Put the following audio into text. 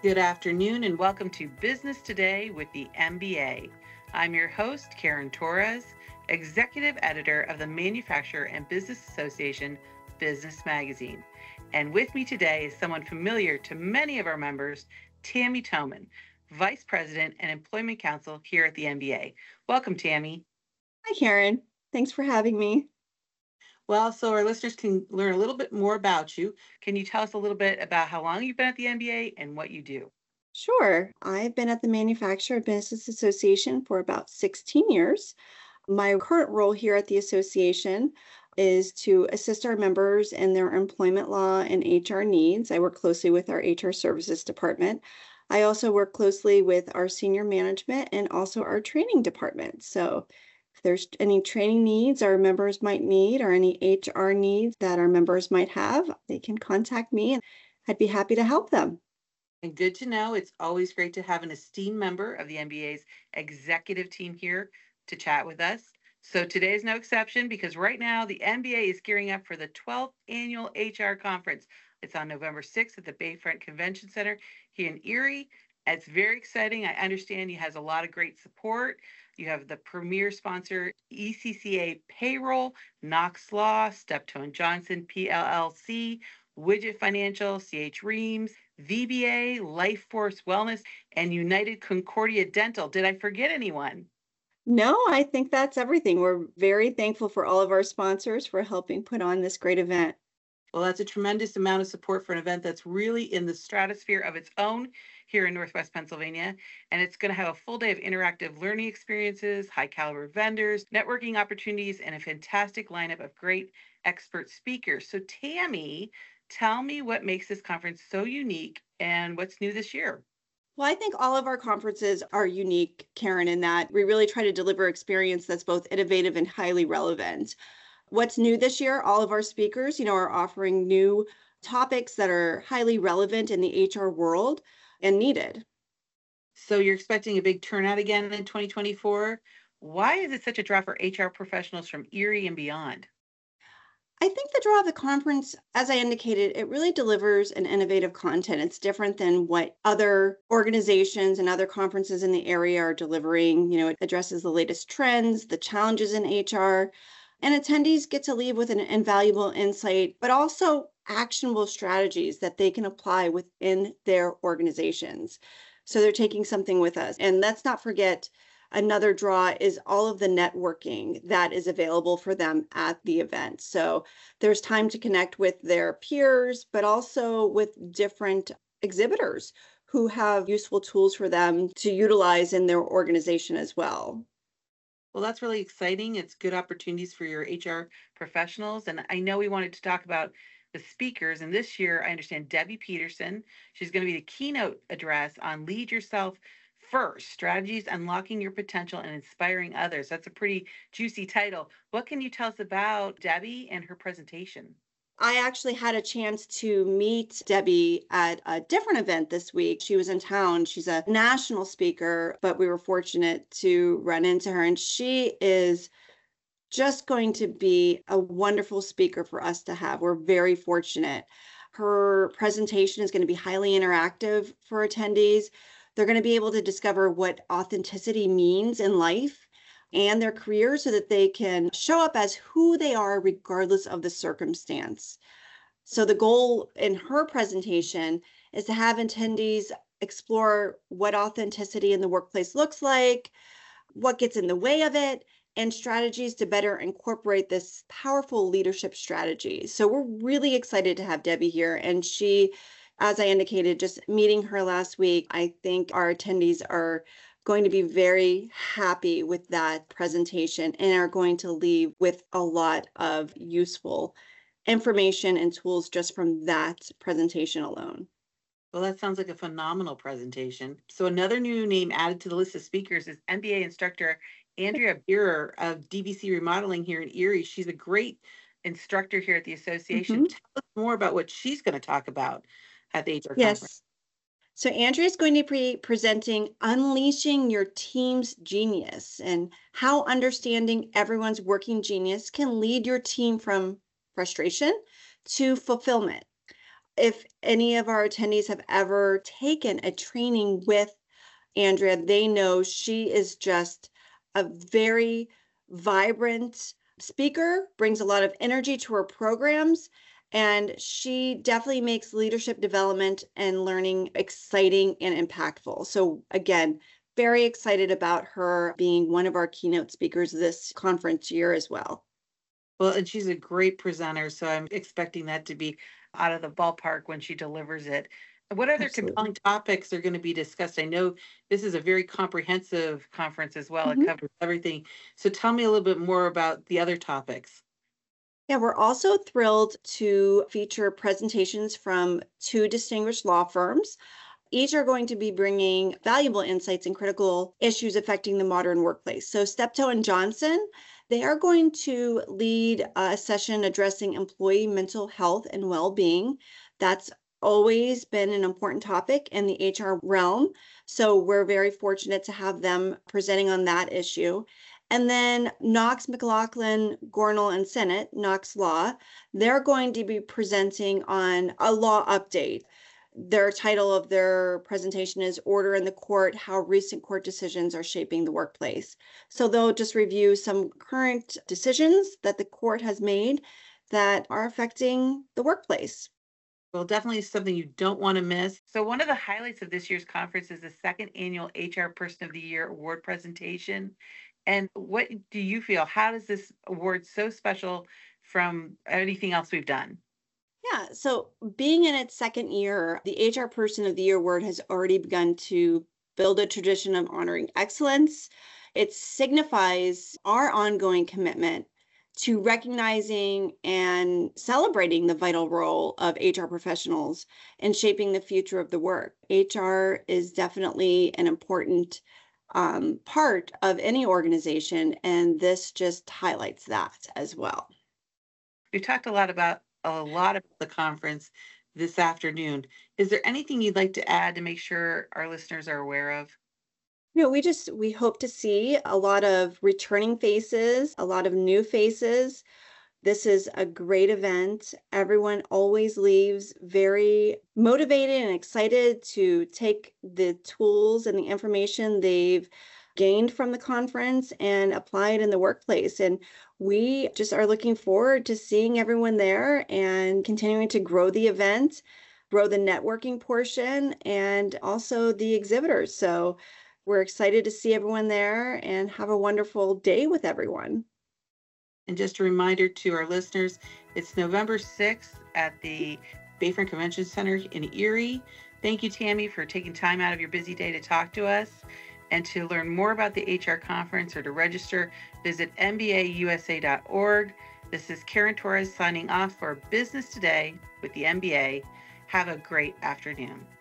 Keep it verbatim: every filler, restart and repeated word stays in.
Good afternoon and welcome to Business Today with the M B A. I'm your host, Karen Torres, Executive Editor of the Manufacturer and Business Association Business Magazine. And with me today is someone familiar to many of our members, Tammy Thoman, Vice President and Employment Counsel here at the M B A. Welcome, Tammy. Hi, Karen. Thanks for having me. Well, so our listeners can learn a little bit more about you. Can you tell us a little bit about how long you've been at the M B A and what you do? Sure. I've been at the Manufacturer Business Association for about sixteen years. My current role here at the association is to assist our members in their employment law and H R needs. I work closely with our H R services department. I also work closely with our senior management and also our training department. So if there's any training needs our members might need or any H R needs that our members might have, they can contact me and I'd be happy to help them. And good to know. It's always great to have an esteemed member of the M B A's executive team here to chat with us. So today is no exception because right now the M B A is gearing up for the twelfth annual H R conference. It's on November sixth at the Bayfront Convention Center here in Erie. It's very exciting. I understand he has a lot of great support. You have the premier sponsor, E C C A Payroll, Knox Law, Steptoe and Johnson, P L L C, Widget Financial, C H Reams, V B A, Life Force Wellness, and United Concordia Dental. Did I forget anyone? No, I think that's everything. We're very thankful for all of our sponsors for helping put on this great event. Well, that's a tremendous amount of support for an event that's really in the stratosphere of its own here in Northwest Pennsylvania. And it's going to have a full day of interactive learning experiences, high caliber vendors, networking opportunities, and a fantastic lineup of great expert speakers. So, Tammy, tell me what makes this conference so unique and what's new this year. Well, I think all of our conferences are unique, Karen, in that we really try to deliver experience that's both innovative and highly relevant. What's new this year? All of our speakers, you know, are offering new topics that are highly relevant in the H R world and needed. So, you're expecting a big turnout again in twenty twenty-four. Why is it such a draw for H R professionals from Erie and beyond? I think the draw of the conference, as I indicated, it really delivers an innovative content. It's different than what other organizations and other conferences in the area are delivering. You know, it addresses the latest trends, the challenges in H R, and attendees get to leave with an invaluable insight, but also actionable strategies that they can apply within their organizations. So they're taking something with us. And let's not forget, another draw is all of the networking that is available for them at the event. So there's time to connect with their peers, but also with different exhibitors who have useful tools for them to utilize in their organization as well. Well, that's really exciting. It's good opportunities for your H R professionals. And I know we wanted to talk about the speakers. And this year, I understand Debbie Peterson, she's going to be the keynote address on Lead Yourself First, Strategies Unlocking Your Potential and Inspiring Others. That's a pretty juicy title. What can you tell us about Debbie and her presentation? I actually had a chance to meet Debbie at a different event this week. She was in town. She's a national speaker, but we were fortunate to run into her. And she is just going to be a wonderful speaker for us to have. We're very fortunate. Her presentation is going to be highly interactive for attendees. They're going to be able to discover what authenticity means in life and their career so that they can show up as who they are regardless of the circumstance. So the goal in her presentation is to have attendees explore what authenticity in the workplace looks like, what gets in the way of it, and strategies to better incorporate this powerful leadership strategy. So we're really excited to have Debbie here. And she, as I indicated, just meeting her last week, I think our attendees are going to be very happy with that presentation and are going to leave with a lot of useful information and tools just from that presentation alone. Well, that sounds like a phenomenal presentation. So another new name added to the list of speakers is M B A instructor Andrea Beerer of D B C Remodeling here in Erie. She's a great instructor here at the association. Mhm. Tell us more about what she's going to talk about at the H R conference. Yes. So Andrea is going to be presenting Unleashing Your Team's Genius and how understanding everyone's working genius can lead your team from frustration to fulfillment. If any of our attendees have ever taken a training with Andrea, they know she is just a very vibrant speaker, brings a lot of energy to her programs, and she definitely makes leadership development and learning exciting and impactful. So, again, very excited about her being one of our keynote speakers this conference year as well. Well, and she's a great presenter, so I'm expecting that to be out of the ballpark when she delivers it. What other Absolutely. compelling topics are going to be discussed? I know this is a very comprehensive conference as well. It Mhm. covers everything. So tell me a little bit more about the other topics. Yeah, we're also thrilled to feature presentations from two distinguished law firms. Each are going to be bringing valuable insights and critical issues affecting the modern workplace. So, Steptoe and Johnson, they are going to lead a session addressing employee mental health and well being. That's always been an important topic in the H R realm. So, we're very fortunate to have them presenting on that issue. And then Knox, McLaughlin, Gornall, and Sennett, Knox Law, they're going to be presenting on a law update. Their title of their presentation is Order in the Court, How Recent Court Decisions Are Shaping the Workplace. So they'll just review some current decisions that the court has made that are affecting the workplace. Well, definitely something you don't want to miss. So, one of the highlights of this year's conference is the second annual H R Person of the Year award presentation. And what do you feel? How does this award so special from anything else we've done? Yeah, so being in its second year, the H R Person of the Year award has already begun to build a tradition of honoring excellence. It signifies our ongoing commitment to recognizing and celebrating the vital role of H R professionals in shaping the future of the work. H R is definitely an important um, part of any organization, and this just highlights that as well. We've talked a lot about a lot of the conference this afternoon. Is there anything you'd like to add to make sure our listeners are aware of? You know, we just we hope to see a lot of returning faces, a lot of new faces. This is a great event. Everyone always leaves very motivated and excited to take the tools and the information they've gained from the conference and apply it in the workplace. And we just are looking forward to seeing everyone there and continuing to grow the event, grow the networking portion, and also the exhibitors. So we're excited to see everyone there and have a wonderful day with everyone. And just a reminder to our listeners, it's November sixth at the Bayfront Convention Center in Erie. Thank you, Tammy, for taking time out of your busy day to talk to us. And to learn more about the H R conference or to register, visit M B A U S A dot org. This is Karen Torres signing off for Business Today with the M B A. Have a great afternoon.